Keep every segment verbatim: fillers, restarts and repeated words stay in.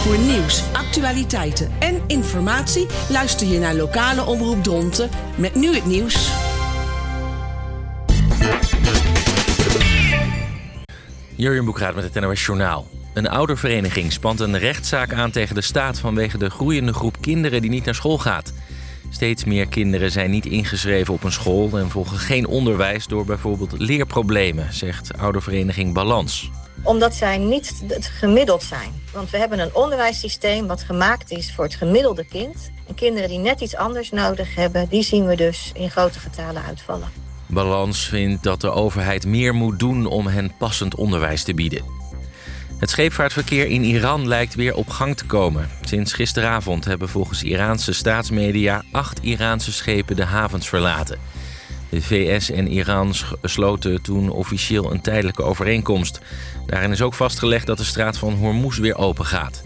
Voor nieuws, actualiteiten en informatie luister je naar lokale omroep Dronten met nu het nieuws. Jurjen Boekraat met het N O S Journaal. Een oudervereniging spant een rechtszaak aan tegen de staat vanwege de groeiende groep kinderen die niet naar school gaat. Steeds meer kinderen zijn niet ingeschreven op een school en volgen geen onderwijs door bijvoorbeeld leerproblemen, zegt oudervereniging Balans. Omdat zij niet het gemiddeld zijn. Want we hebben een onderwijssysteem wat gemaakt is voor het gemiddelde kind. En kinderen die net iets anders nodig hebben, die zien we dus in grote getalen uitvallen. Balans vindt dat de overheid meer moet doen om hen passend onderwijs te bieden. Het scheepvaartverkeer in Iran lijkt weer op gang te komen. Sinds gisteravond hebben volgens Iraanse staatsmedia acht Iraanse schepen de havens verlaten. De V S en Iran sloten toen officieel een tijdelijke overeenkomst. Daarin is ook vastgelegd dat de straat van Hormuz weer open gaat.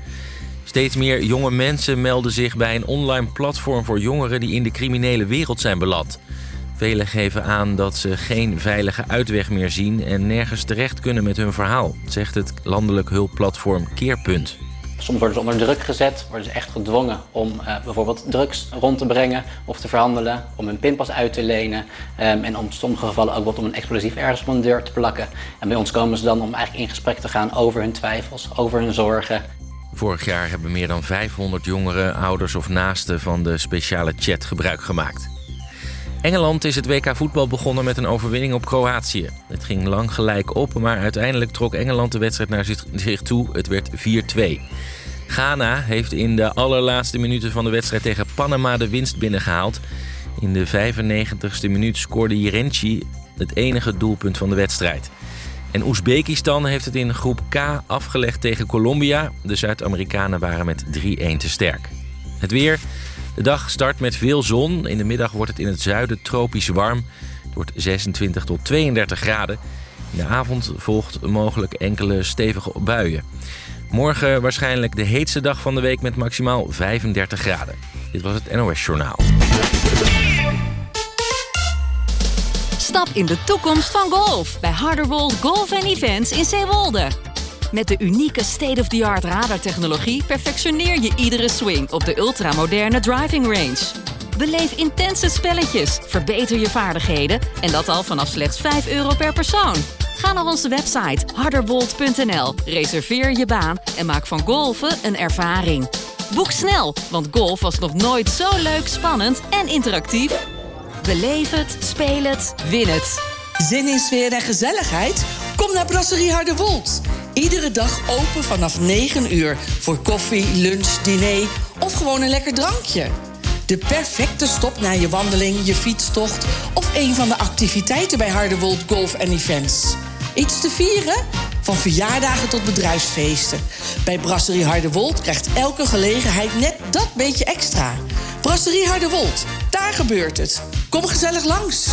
Steeds meer jonge mensen melden zich bij een online platform voor jongeren die in de criminele wereld zijn beland. Velen geven aan dat ze geen veilige uitweg meer zien en nergens terecht kunnen met hun verhaal, zegt het landelijk hulpplatform Keerpunt. Soms worden ze onder druk gezet, worden ze echt gedwongen om uh, bijvoorbeeld drugs rond te brengen of te verhandelen, om hun pinpas uit te lenen um, en om sommige gevallen ook wat om een explosief ergens op een deur te plakken. En bij ons komen ze dan om eigenlijk in gesprek te gaan over hun twijfels, over hun zorgen. Vorig jaar hebben meer dan vijfhonderd jongeren, ouders of naasten van de speciale chat gebruik gemaakt. Engeland is het W K voetbal begonnen met een overwinning op Kroatië. Het ging lang gelijk op, maar uiteindelijk trok Engeland de wedstrijd naar zich toe. Het werd vier twee. Ghana heeft in de allerlaatste minuten van de wedstrijd tegen Panama de winst binnengehaald. In de vijfennegentigste minuut scoorde Jirenci het enige doelpunt van de wedstrijd. En Oezbekistan heeft het in groep K afgelegd tegen Colombia. De Zuid-Amerikanen waren met drie-een te sterk. Het weer. De dag start met veel zon. In de middag wordt het in het zuiden tropisch warm. Het wordt zesentwintig tot tweeëndertig graden. In de avond volgt mogelijk enkele stevige buien. Morgen waarschijnlijk de heetste dag van de week met maximaal vijfendertig graden. Dit was het N O S Journaal. Stap in de toekomst van golf bij Harderwold Golf and Events in Zeewolde. Met de unieke state-of-the-art radartechnologie perfectioneer je iedere swing op de ultramoderne driving range. Beleef intense spelletjes, verbeter je vaardigheden en dat al vanaf slechts vijf euro per persoon. Ga naar onze website harderwold punt n l, reserveer je baan en maak van golfen een ervaring. Boek snel, want golf was nog nooit zo leuk, spannend en interactief. Beleef het, speel het, win het. Zin in sfeer en gezelligheid? Kom naar Brasserie Harderwold. Iedere dag open vanaf negen uur voor koffie, lunch, diner of gewoon een lekker drankje. De perfecte stop na je wandeling, je fietstocht of een van de activiteiten bij Harderwold Golf and Events. Iets te vieren? Van verjaardagen tot bedrijfsfeesten. Bij Brasserie Harderwold krijgt elke gelegenheid net dat beetje extra. Brasserie Harderwold, daar gebeurt het. Kom gezellig langs.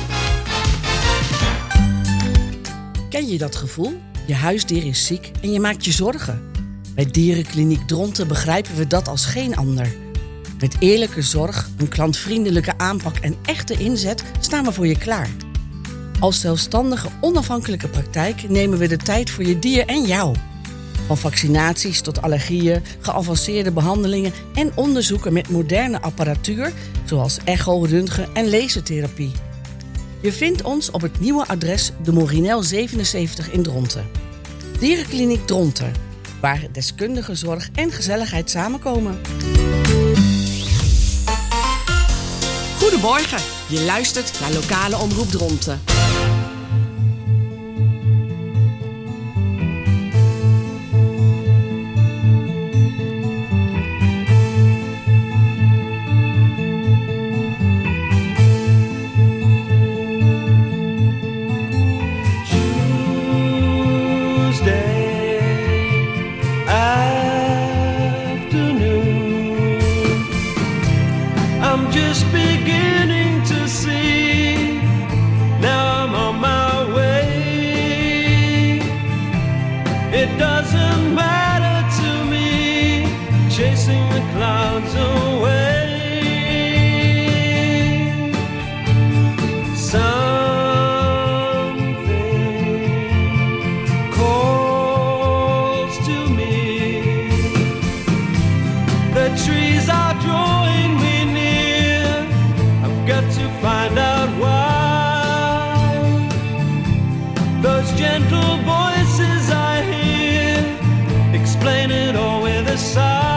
Ken je dat gevoel? Je huisdier is ziek en je maakt je zorgen. Bij Dierenkliniek Dronten begrijpen we dat als geen ander. Met eerlijke zorg, een klantvriendelijke aanpak en echte inzet staan we voor je klaar. Als zelfstandige, onafhankelijke praktijk nemen we de tijd voor je dier en jou. Van vaccinaties tot allergieën, geavanceerde behandelingen en onderzoeken met moderne apparatuur zoals echo, röntgen en lasertherapie. Je vindt ons op het nieuwe adres de Morinel zevenenzeventig in Dronten. Dierenkliniek Dronten, waar deskundige zorg en gezelligheid samenkomen. Goedemorgen, je luistert naar lokale omroep Dronten. Something calls to me. gentle voices I hear explain it all with a sigh.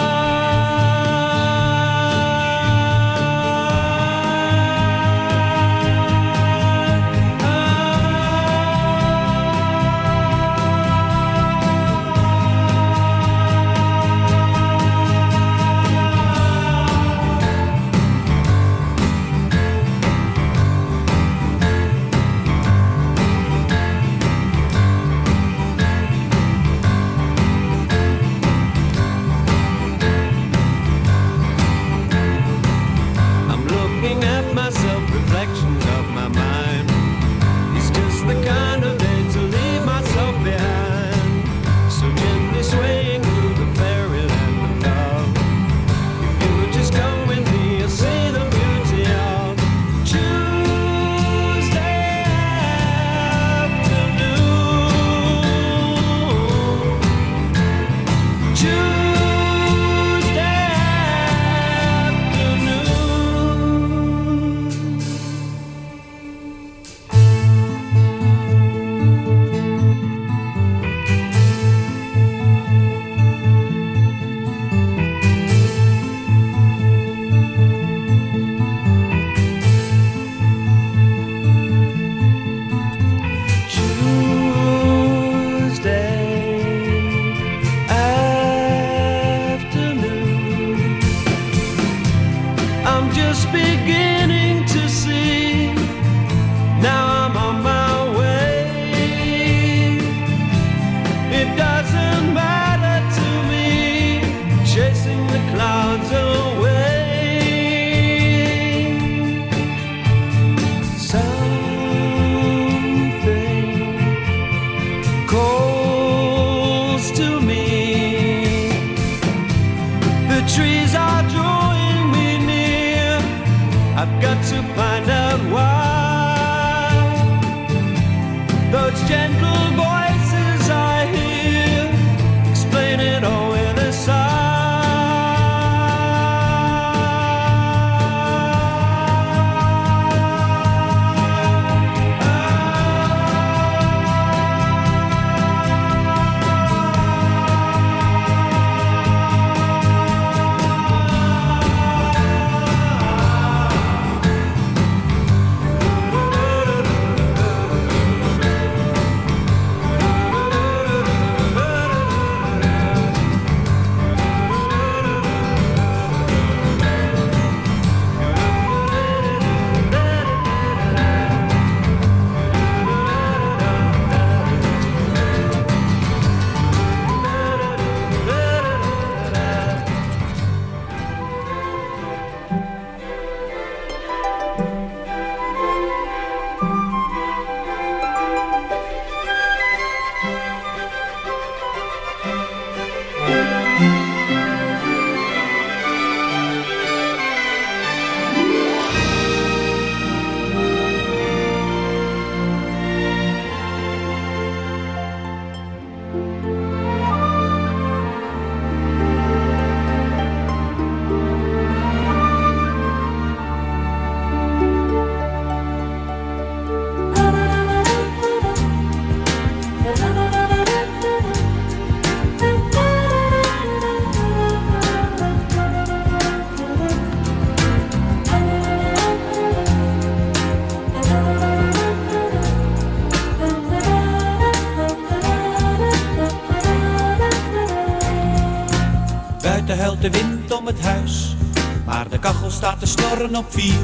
Buiten huilt de wind om het huis, maar de kachel staat te snorren op vier.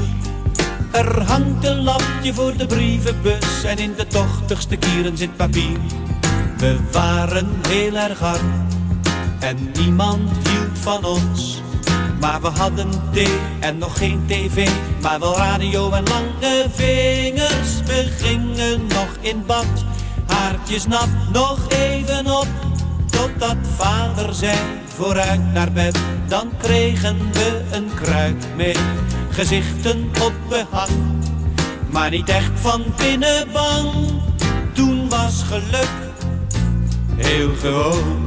Er hangt een lampje voor de brievenbus en in de tochtigste kieren zit papier. We waren heel erg arm en niemand hield van ons. Maar we hadden thee en nog geen tv, maar wel radio en lange vingers. We gingen nog in bad, haartjes nat, nog even op, totdat vader zei, vooruit naar bed. Dan kregen we een kruik mee, gezichten op behang, maar niet echt van binnen bang. Toen was geluk heel gewoon.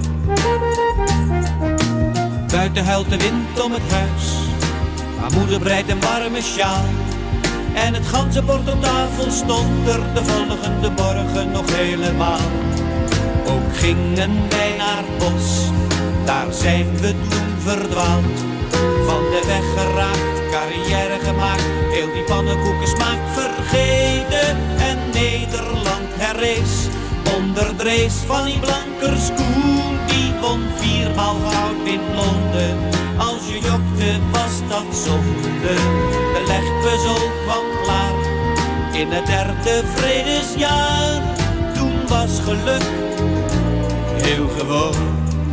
Buiten huilt de wind om het huis, maar moeder breidt een warme sjaal. En het ganse bord op tafel stond er de volgende morgen nog helemaal. Ook gingen wij naar het bos, daar zijn we toen verdwaald. Van de weg geraakt, carrière gemaakt, heel die pannenkoekensmaak vergeten. En Nederland herrees, onder de race van die Blankerskoen. Die won viermaal goud in Londen, als je jokte was dat zonde. De legpuzzel kwam klaar, in het derde vredesjaar. Toen was geluk heel gewoon.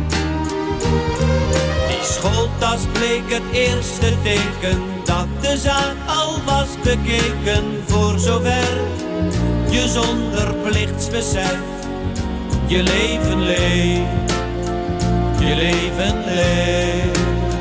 Die schooltas bleek het eerste teken dat de zaak al was bekeken. Voor zover je zonder plichtsbesef je leven leeft, je leven leeft.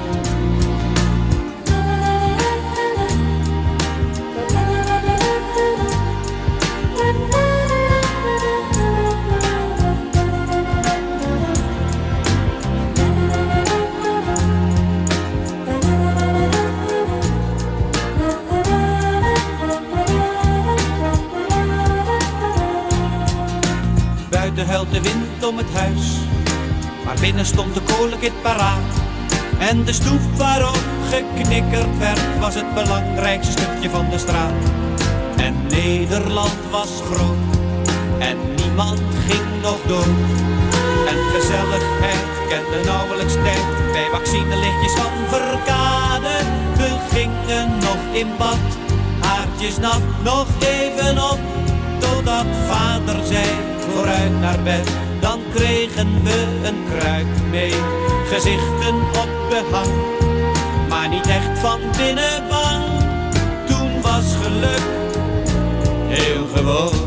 Buiten huilt de wind om het huis, maar binnen stond de kolenkit paraat. En de stoep waarop geknikkerd werd, was het belangrijkste stukje van de straat. En Nederland was groot, en niemand ging nog dood. En gezelligheid kende nauwelijks tijd, bij vaccinelichtjes van Verkade. We gingen nog in bad, haartjes nat, nog even op, totdat vader zei, vooruit naar bed. Dan kregen we een kruik mee, gezichten op behang, maar niet echt van binnen bang. Toen was geluk heel gewoon.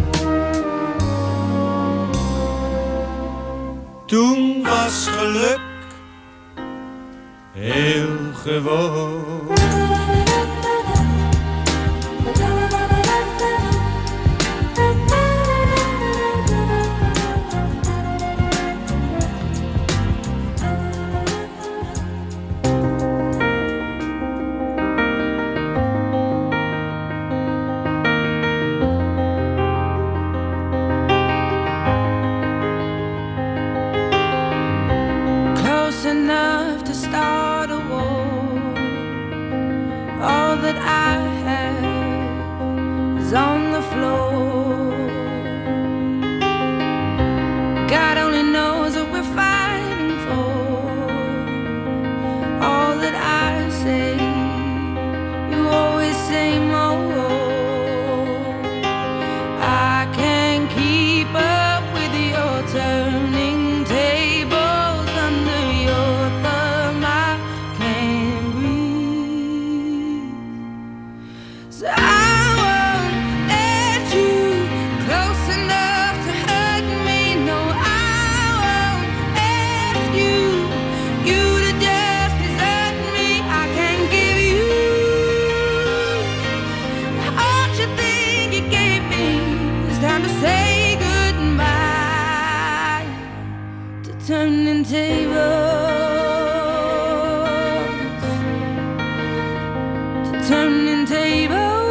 Toen was geluk heel gewoon. Enough to start a war. All that I have is on the floor. God only knows what we're fighting for. All that I say, you always say more. I can't keep up with your turning tables. Turning tables, to turning tables.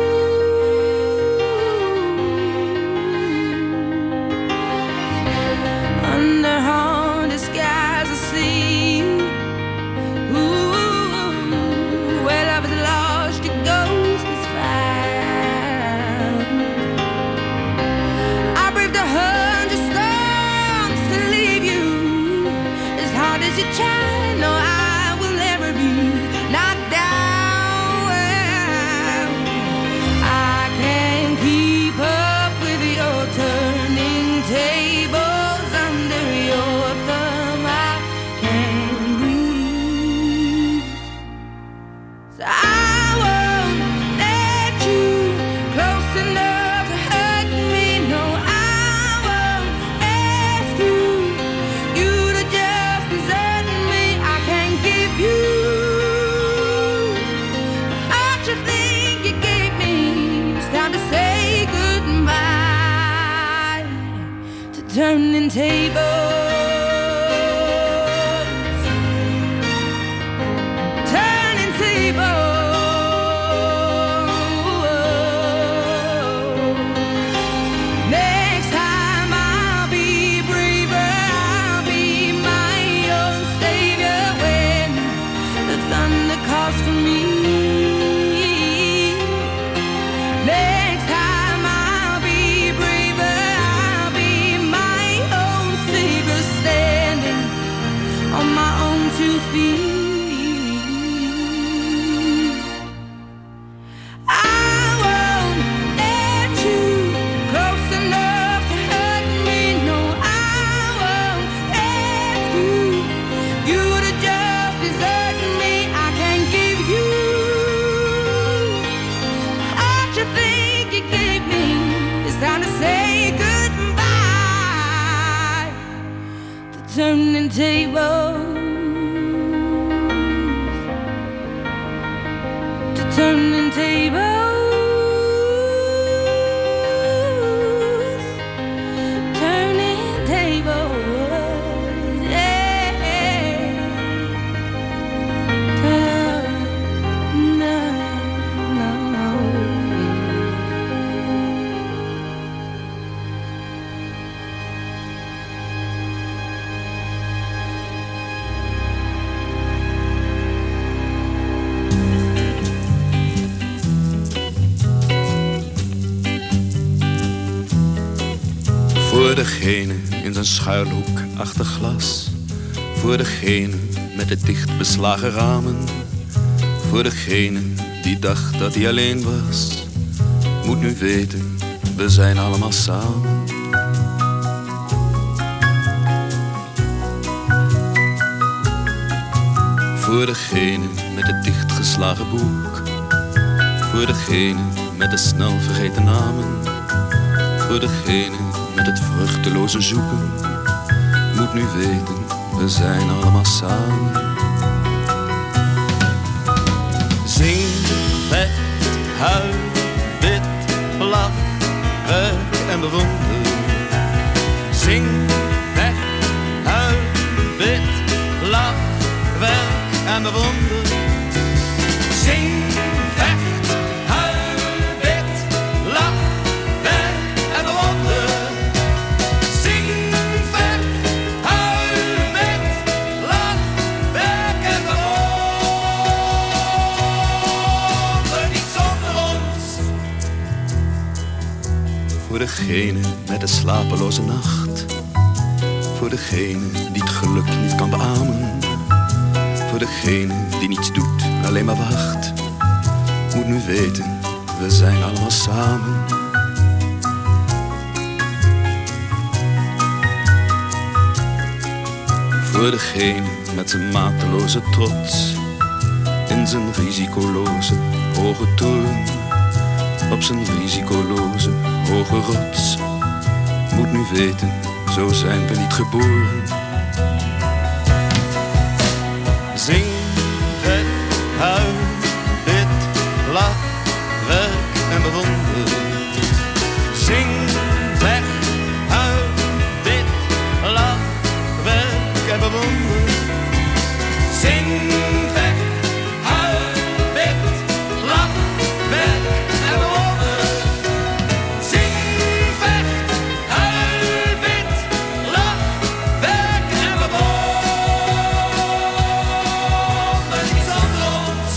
Under haunted skies I see, ooh, where love is lost, your ghost is found. I braved a hundred storms to leave you. Hard as you try, no, I will never be knocked down. I can't keep up with your turning tables. Under your thumb I can't breathe. So I won't let you close enough to hurt me. No, I won't ask you, you to just desert me. I can't give you all you think you gave me. It's time to say goodbye to turning tables. Turning tables. turning tables, to turning tables, turning tables, yeah. No, no, no. Voor degene in zijn schuilhoek achter glas. Voor degene met de dicht beslagen ramen. Voor degene die dacht dat hij alleen was. Moet nu weten, we zijn allemaal samen. Voor degene met het dichtgeslagen boek. Voor degene met de snel vergeten namen. Voor degene met het vruchteloze zoeken. Moet nu weten, we zijn allemaal samen. Zing, vecht, huil, bid, lach, werk en bewonder. Zing, vecht, huil, bid, lach, werk en bewonder. Zing, vecht, huil, bid, lach, werk en bewonder. Zing, vecht, huil, bid, lach, werk en bewonder. Niet zonder ons. Voor degene met de slapeloze nacht. Voor degene die het geluk niet kan beamen. Voor degene die niets doet, alleen maar wacht. Moet nu weten, we zijn allemaal samen. Voor degene met zijn mateloze trots. In zijn risicoloze hoge toren. Op zijn risicoloze hoge rots. Moet nu weten, zo zijn we niet geboren. Zing, vet, huil, bid, lach, werk en bewonder. Zing, vecht, huil, bid, lach, werk en bewonder. Zing, vecht, huil, bid, lach, werk en bewonder. Zing, vecht, huil, bid, lach, werk en bewonder. Niet zonder ons.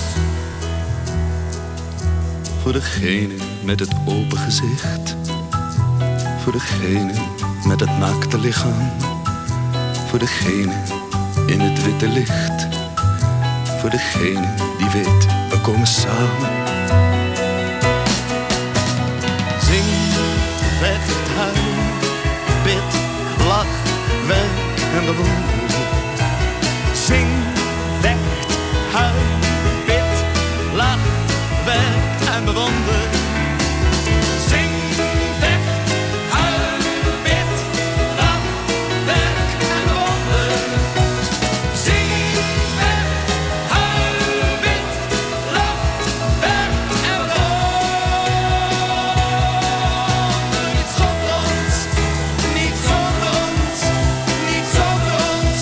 Voor degene met het open gezicht. Voor degene met het naakte lichaam. Voor degene in het witte licht. Voor degene die weet, we komen samen. Zing, vecht, huil, bid, lach, werk en bewonder. Zing, vecht, huil, bid, lach, werk en bewonder. Zing, vecht, huil, bid, lach, werk en bewonder. Zing, vecht, huil, bid, lach, werk en bewonder. Niet zonder ons, niet zonder ons, niet zonder ons,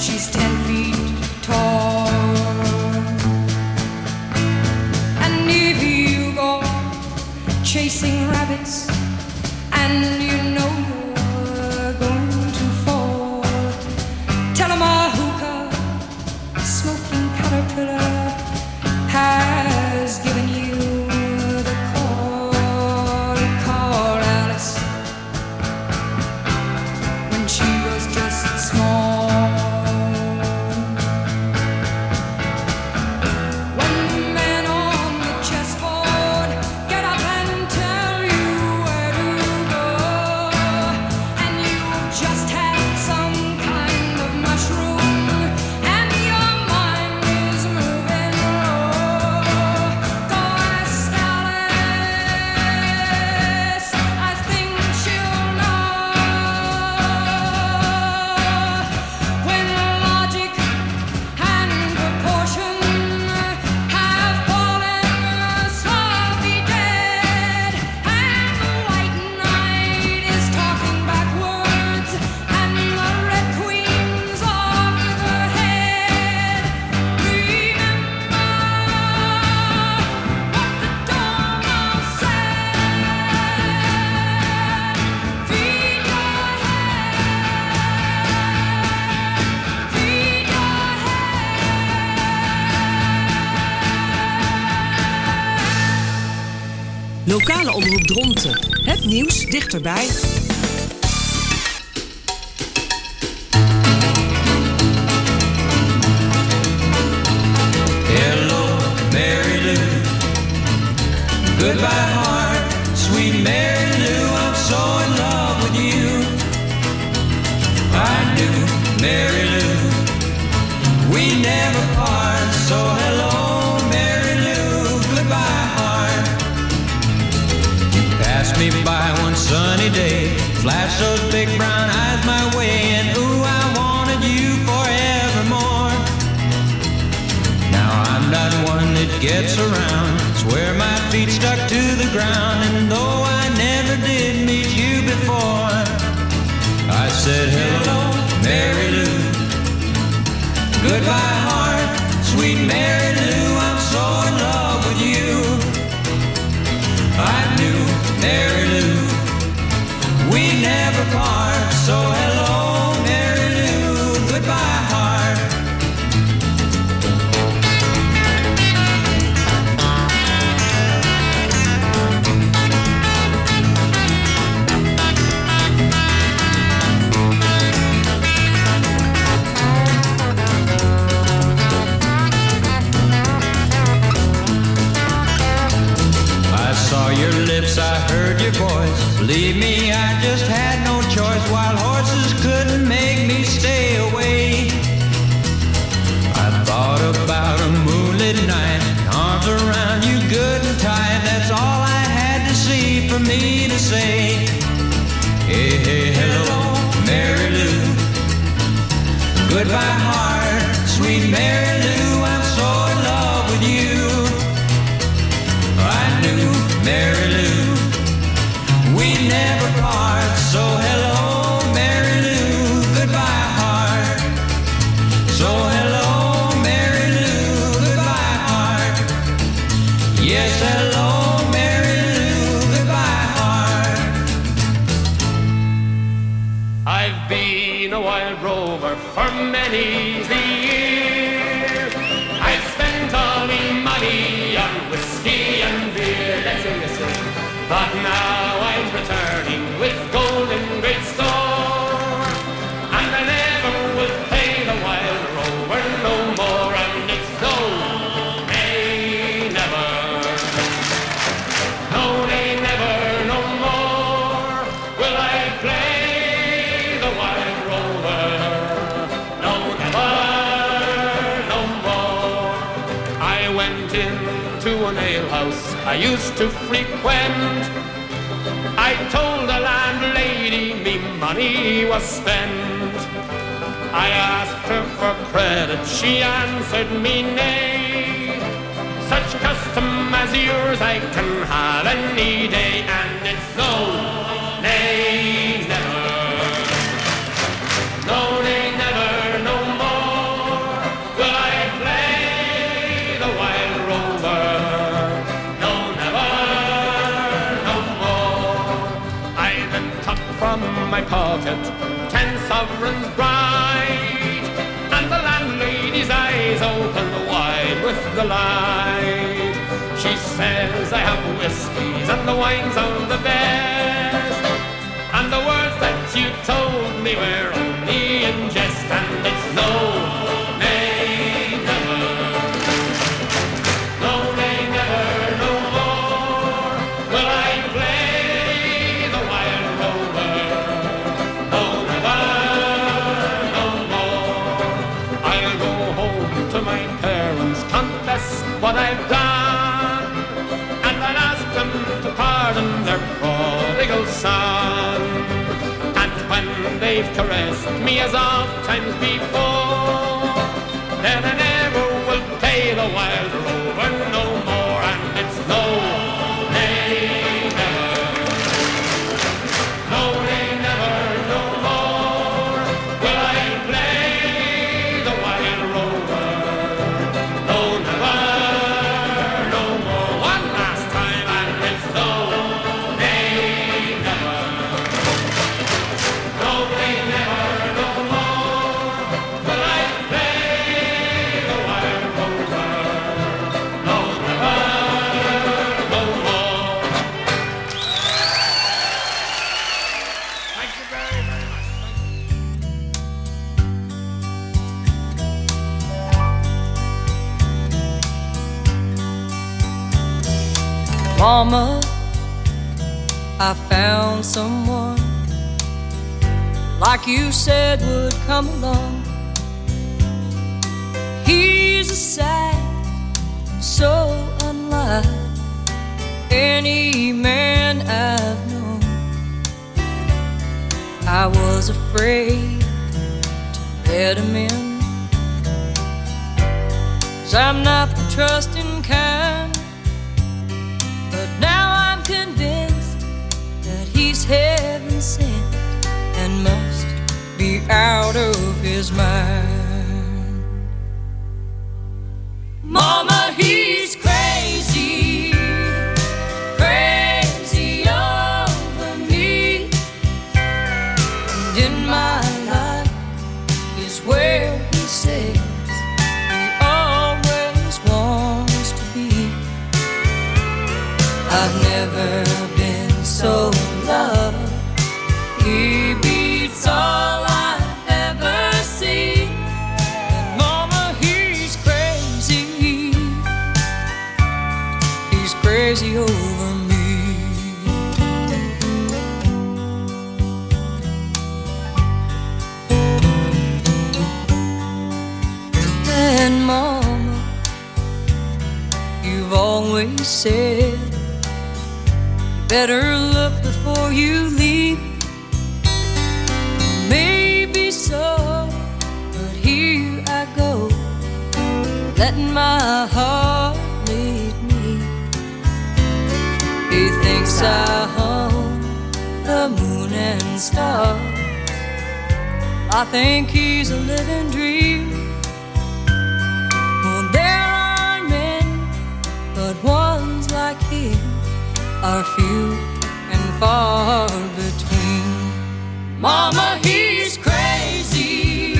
she's ten feet tall. And if you go chasing rabbits and you know you're going to fall, tell 'em a hookah, a smoking caterpillar has given you the call. He called Alice when she was just small. When the men on the chessboard get up and tell you where to go, and you've just had some kind of mushroom and your mind is moving low, go ask Alice, I think she'll know. When logic and proportion have fallen sloppy dead, and the white knight is talking backwards, and the red queen's off with her head, remember what the Dormouse said. Feed your head, feed your Lokale omroep Dronten. Het nieuws dichterbij. Hello, Mary Lou. Goodbye, heart, sweet Mary Lou. I'm so in love with you. I knew Mary Lou. We never part. So hello, Mary Lou. Goodbye, heart. You passed me by one sunny day, flashed those big brown eyes my way, and ooh, I wanted you forevermore. Now I'm not one that gets around, swear my feet stuck to the ground, and though I never did meet you before, I said hello, Mary Lou. Goodbye, heart, sweet Mary Lou. I'm so in love with you. I knew Mary Lou. We never part. So hello, Mary Lou. Goodbye, heart. I saw your lips, I heard your voice. Believe me, I just had no choice. Wild horses couldn't make me stay away. I thought about a moonlit night, arms around you good and tight. That's all I had to see for me to say. Hey, hey, hello, Mary Lou. Goodbye, heart, sweet Mary Lou. I'm so in love with you. I knew Mary Lou. We never part. So hello, Mary Lou. Goodbye, heart. So hello, Mary Lou. Goodbye, heart. Yes, hello, Mary Lou. Goodbye, heart. I've been a wild rover for many's the year. I've spent all me money on whiskey and beer. Listen, listen. But now I'm returning with gold in great store, and I never will pay the wild rover no more. And it's no, nay, never. No, nay, never, no more will I play the wild rover. No, never, no more. I went into an alehouse I used to frequent. I told the landlady me money was spent. I asked her for credit, she answered me nay. Such custom as yours I can have any day, and it's no, nay, never. No, nay, never, no more. pocket ten sovereigns bright, and the landlady's eyes open wide with delight. She says, I have whiskies and the wines of the best, and the words that you told me were only in jest, and it's no, nay, never, no, nay, never, no more will I play the wild rover, no, never, no more. I'll go home to my parents, confess what I've done, and I'll ask them to pardon their prodigal son. And when they've caressed me as oft times before, then I never will play the wild rover no more, and it's no, nay, never, no, nay, never, no more will I play the wild rover, no, never, no more. One last time, and it's no, nay, never, no, nay, never, no more will I play the wild rover, no, never, no more. Thank you very, very much. Mama, I found someone like you said would come along. He's a sight so unlike any man I've known. I was afraid to let him in, 'cause I'm not the trusting kind. But now I'm convinced that he's heaven sent and must be out of his mind. Mama, he's crazy, crazy over me. And in my life is where he says he always wants to be. I've never been so loved. He beats all I've ever seen. And Mama, he's crazy. He's crazy over me. And Mama, you've always said better look before you leave. Maybe so, but here I go, letting my heart lead me. He thinks I own the moon and stars. I think he's a living dream. Well, there are many, but ones like him are few and far between. Mama, he's crazy,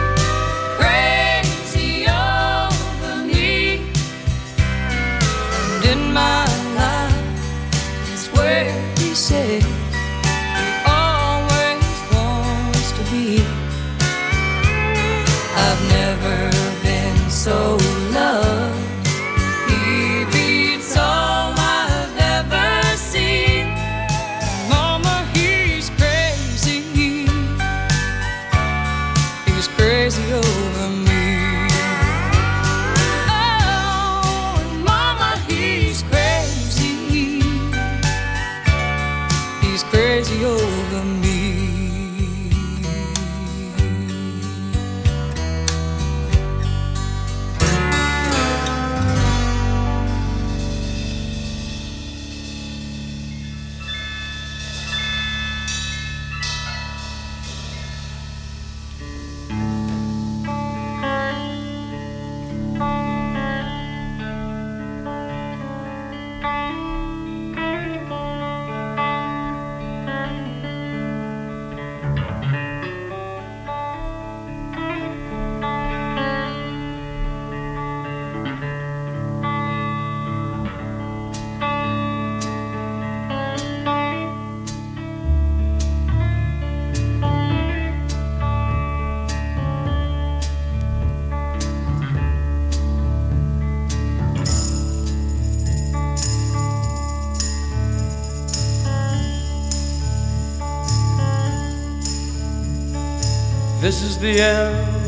crazy over me. And in my life is where he says he always wants to be. I've never been so loved. He beats all I've ever seen. Mama, he's crazy. He's crazy over me. Oh, and Mama, he's crazy. He's crazy over me. This is the end,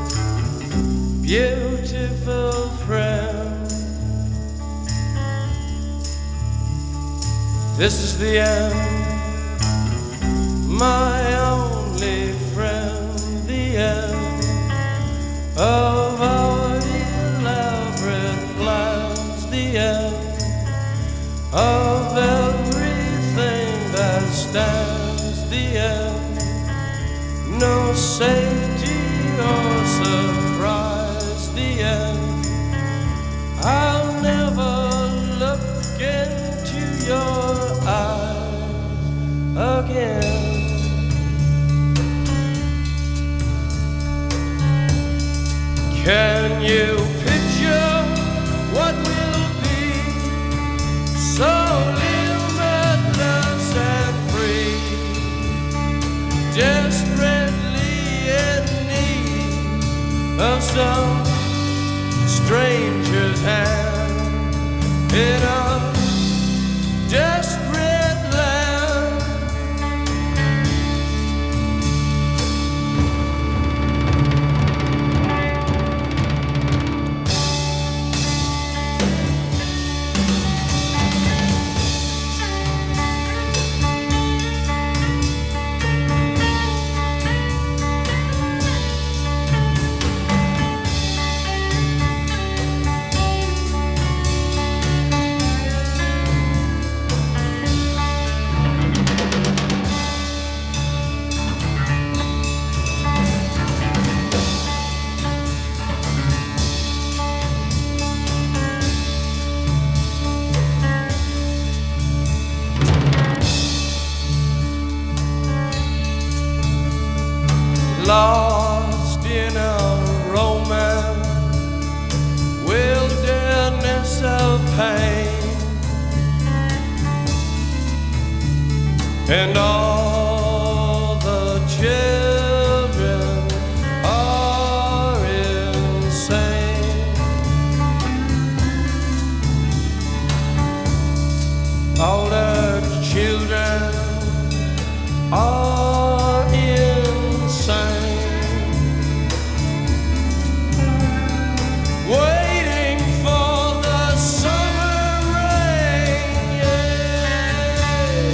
beautiful friend. This is the end, my only friend. The end of our elaborate plans. The end of everything that stands. The end, no safety or surprise. The end, I'll never look into your eyes again. Can you picture what will be so limitless and free? Desperately in need of some stranger's hand in a desperate land. Lost in a romance, wilderness of pain, and all the children are insane. All the children are insane. Waiting for the summer rain, yeah.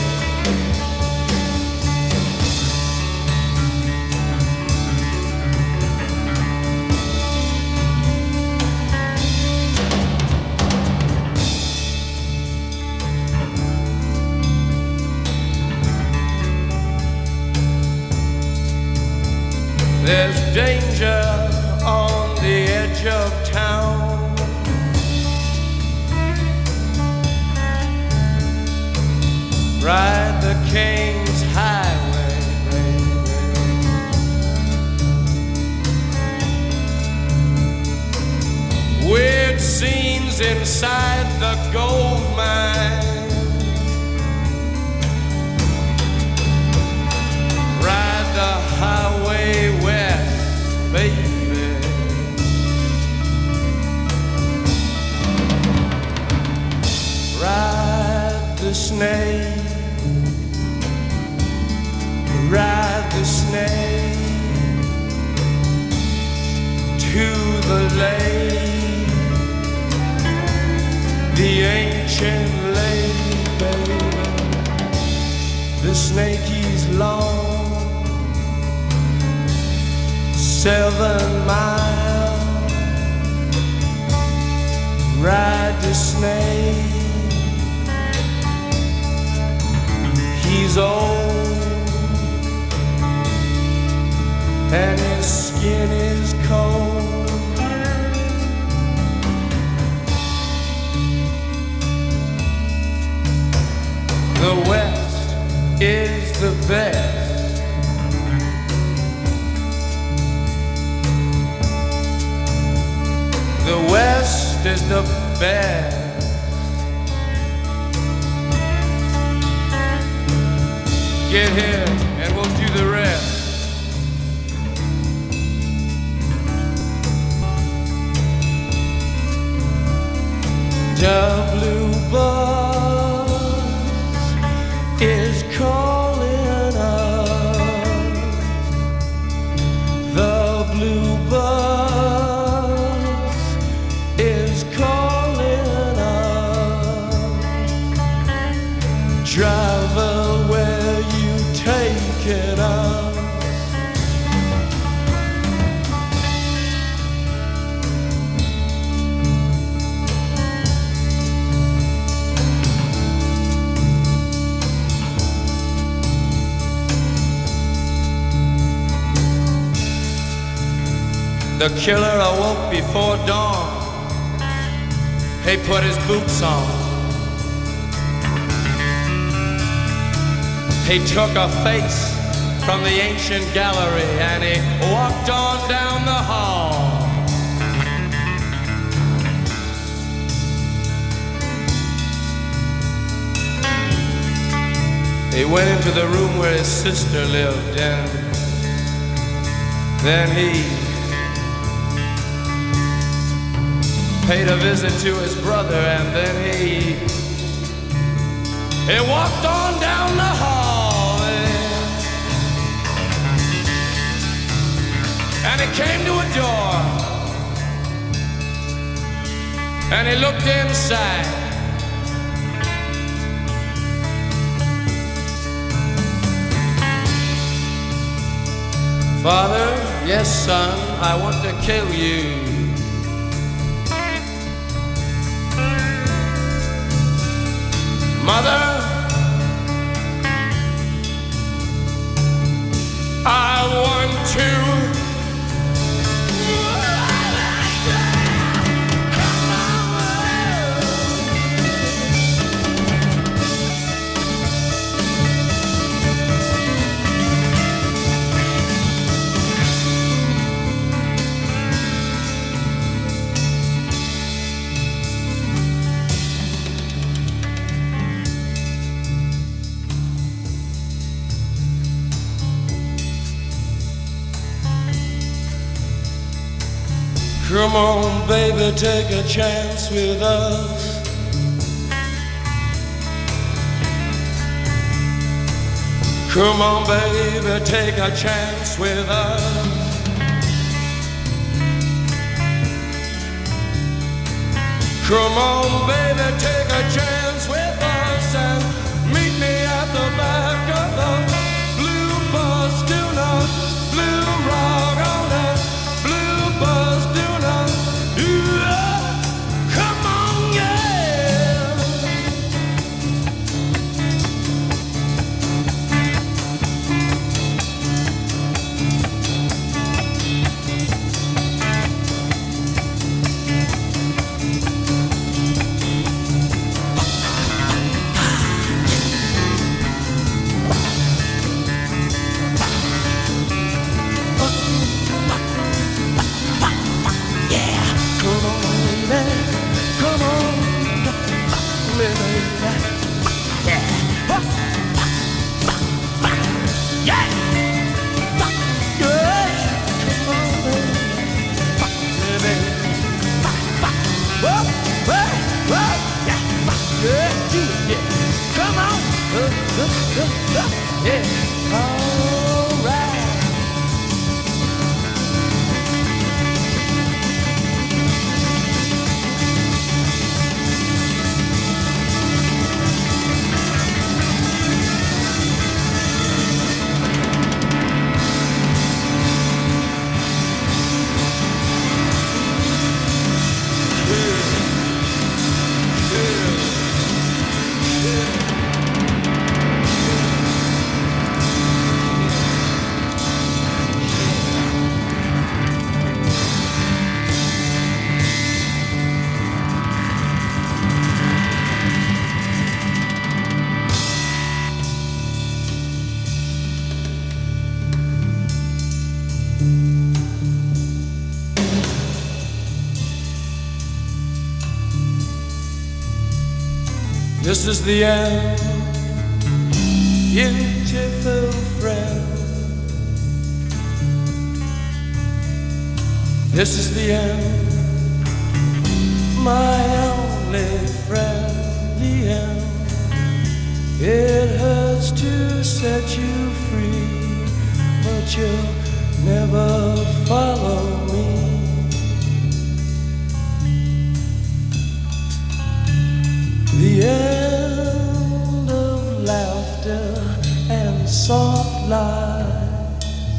There's danger on the edge of town. Ride the King's Highway, baby. Weird scenes inside the gold mine. Ride the highway west, baby. Ride the snake, ride the snake to the lake, the ancient lake, baby. The snake is long, seven miles. Ride the snake. He's old and his skin is cold. The West is the best. The West is the best. Get here and we'll do the rest. The blue bus is calling us. The killer awoke before dawn. He put his boots on. He took a face from the ancient gallery and he walked on down the hall. He went into the room where his sister lived, and then he paid a visit to his brother, and then he he walked on down the hall, and he came to a door, and he looked inside. Father, yes, son, I want to kill you. Mother, I want to. Come on, baby, take a chance with us. Come on, baby, take a chance with us. Come on, baby, take a chance with us and meet me at the back of the blue bus. Do not blue rock on that blue bus. Do not, yeah. Come on, yeah. This is the end, beautiful friend. This is the end, my only friend. The end. It hurts to set you free, but you'll never follow me. The end of laughter and soft lies.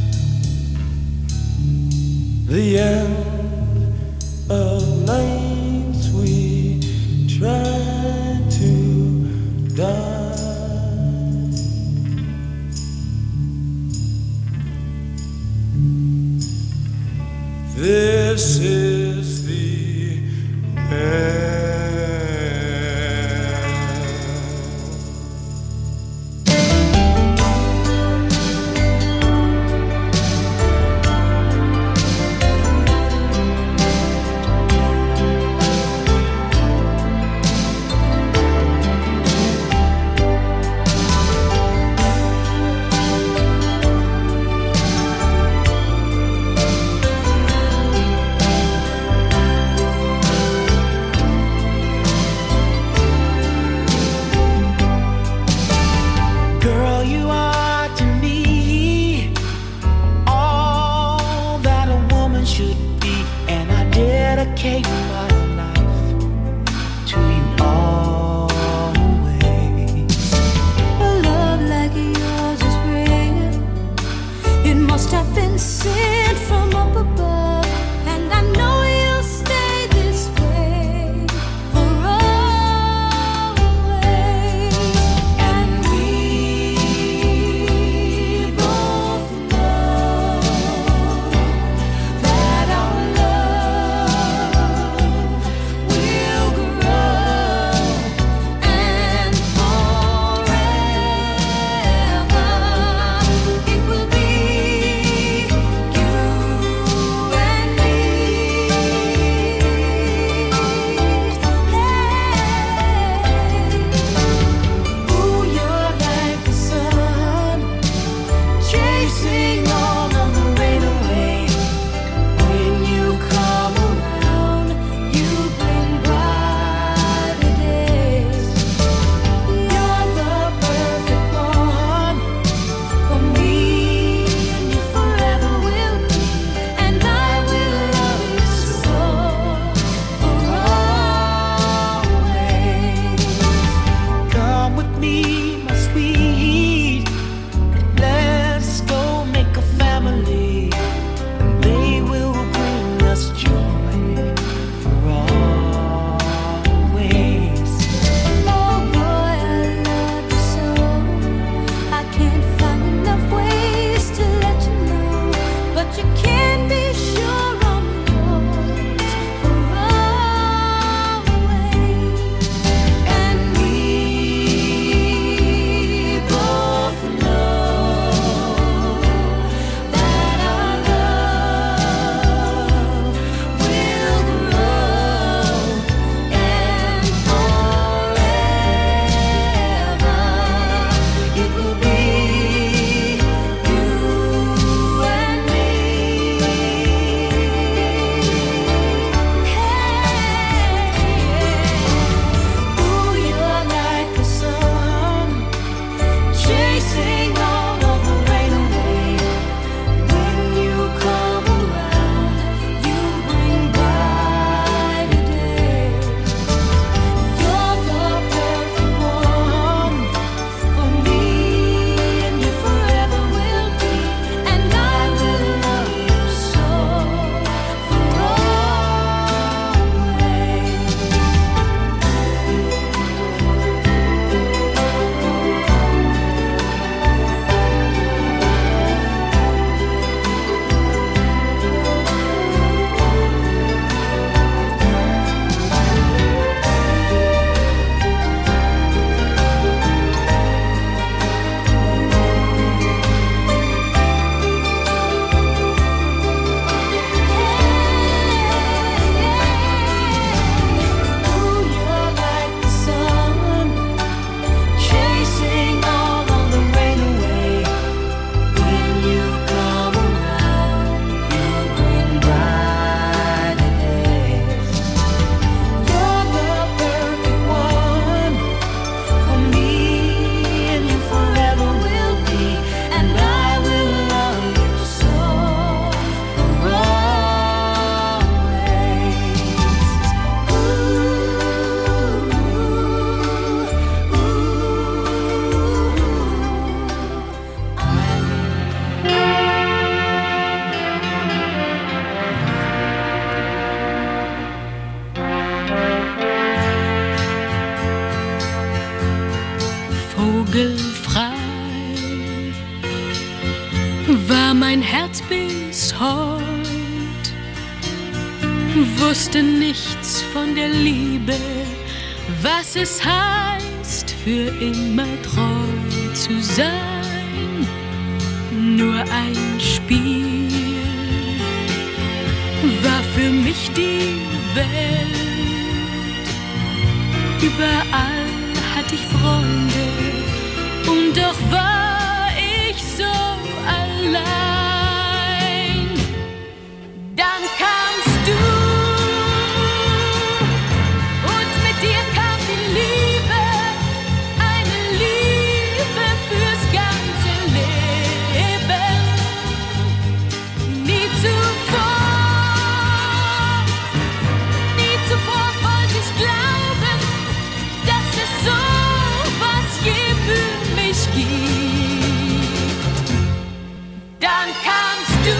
The end of nights we try to die. This is the end. vogelfrei war mein Herz bis heut. wusste nichts von der Liebe, was es heißt, für immer treu zu sein. Nur ein Spiel war für mich die Welt. Überall hatte ich Freunde und doch war ich so allein. Dann kamst du und mit dir kam die Liebe, eine Liebe fürs ganze Leben. Nie zuvor, nie zuvor wollte ich glauben, dass es so was je für mich gibt. Dann kamst du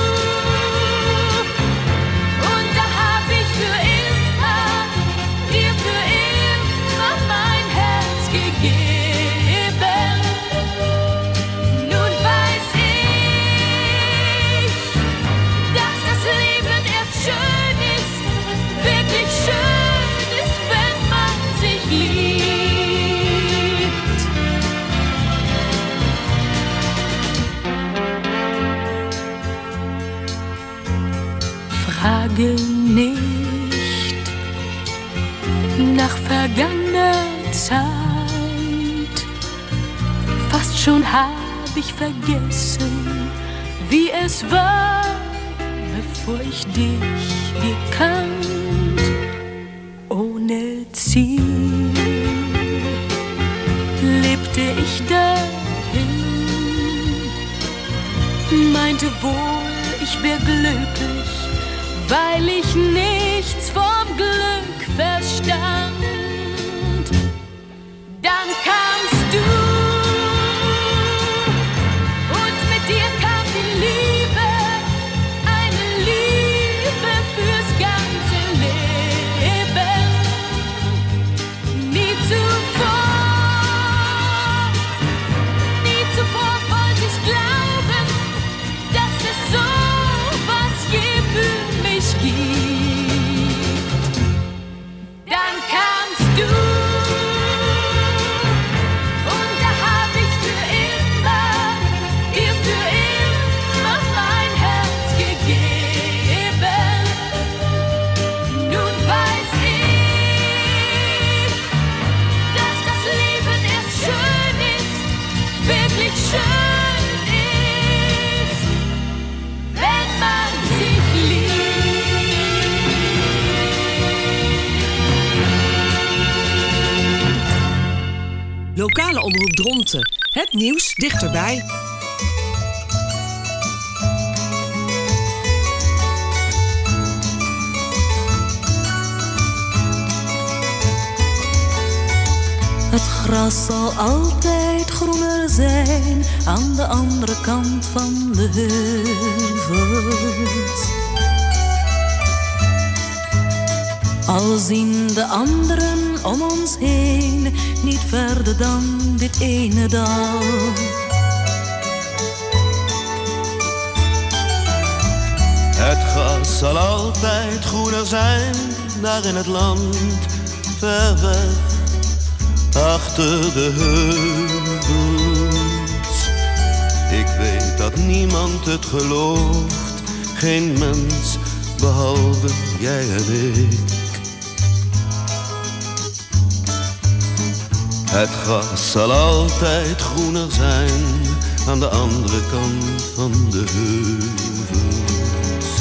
und da hab ich für immer, dir für immer mein Herz gegeben. Nun weiß ich, dass das Leben erst schön ist, wirklich schön ist, wenn man sich liebt. Frage nicht nach vergangener Zeit. Fast schon hab ich vergessen, wie es war, bevor ich dich gekannt. Ohne Ziel lebte ich dahin, meinte wohl, ich wär glücklich, weil ich nichts vom Glück verstand. Dann kamst du und mit dir kam die Liebe, eine Liebe fürs ganze Leben. Nie zuvor, nie zuvor wollte ich glauben, dass es so was je für mich gibt. Dann kamst du und da hab ich für immer, dir für immer mein Herz gegeben. Nun weiß ich, dass das Leben erst schön ist, wirklich schön ist, wenn man sich liebt. Lokale omroep Dronten. Het nieuws dichterbij. Het gras zal altijd groener zijn aan de andere kant van de heuvels. Al zien de anderen om ons heen niet verder dan dit ene dal. Het gras zal altijd groener zijn, daar in het land, ver weg, achter de heuvels. Ik weet dat niemand het gelooft, geen mens behalve jij en ik. Het gras zal altijd groener zijn aan de andere kant van de heuvels.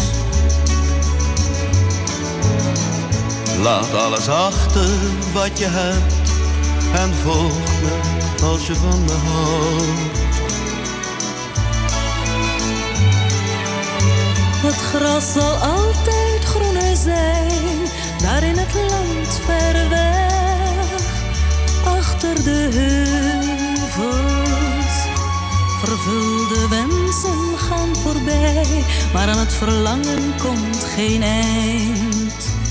Laat alles achter wat je hebt en volg me als je van me houdt. Het gras zal altijd groener zijn, daar in het land ver weg, achter de heuvels. Vervulde wensen gaan voorbij, maar aan het verlangen komt geen eind.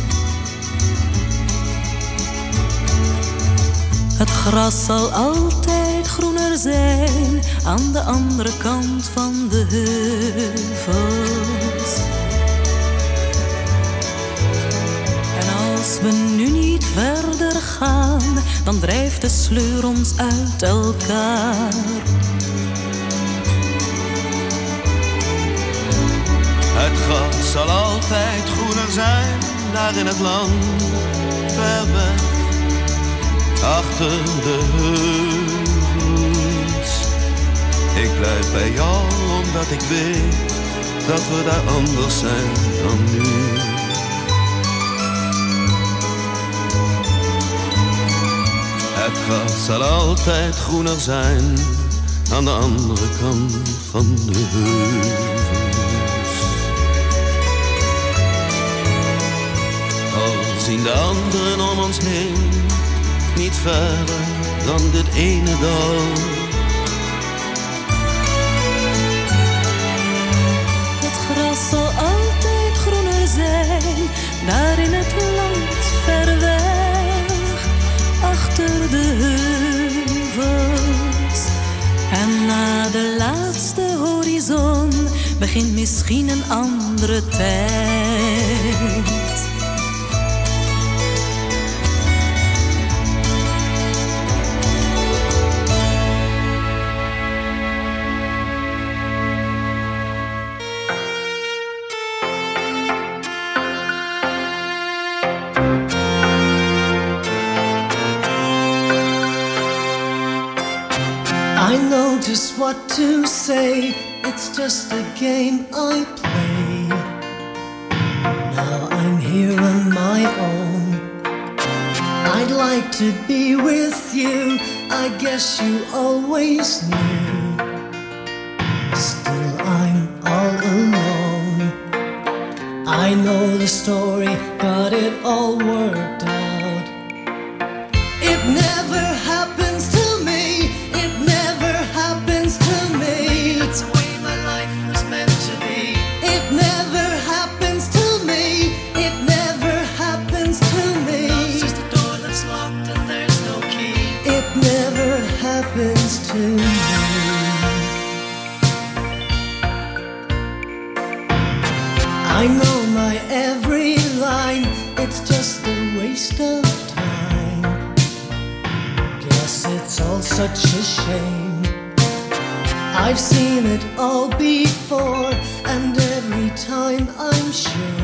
Het gras zal altijd groener zijn aan de andere kant van de heuvels. dan drijft de sleur ons uit elkaar. Het gras zal altijd groener zijn, daar in het land, ver weg, achter de heuvels. Ik blijf bij jou, omdat ik weet dat we daar anders zijn dan nu. Het gras zal altijd groener zijn, aan de andere kant van de heuvels. Al zien de anderen om ons heen niet verder dan dit ene dal. Het gras zal altijd groener zijn, daar in het land ver weg, achter de heuvels. En na de laatste horizon begint misschien een andere tijd. I know just what to say, it's just a game I play. Now I'm here on my own. I'd like to be with you, I guess you always knew. Still I'm all alone. I know the story, got it all worked out. It never happens to me, it never happens to me. That's the way my life was meant to be. It never happens to me, it never happens to me. Love's just a door that's locked and there's no key. It never happens to me. I know my every line, it's just a waste of time. Guess it's all such a shame. I've seen it all before, and every time I'm sure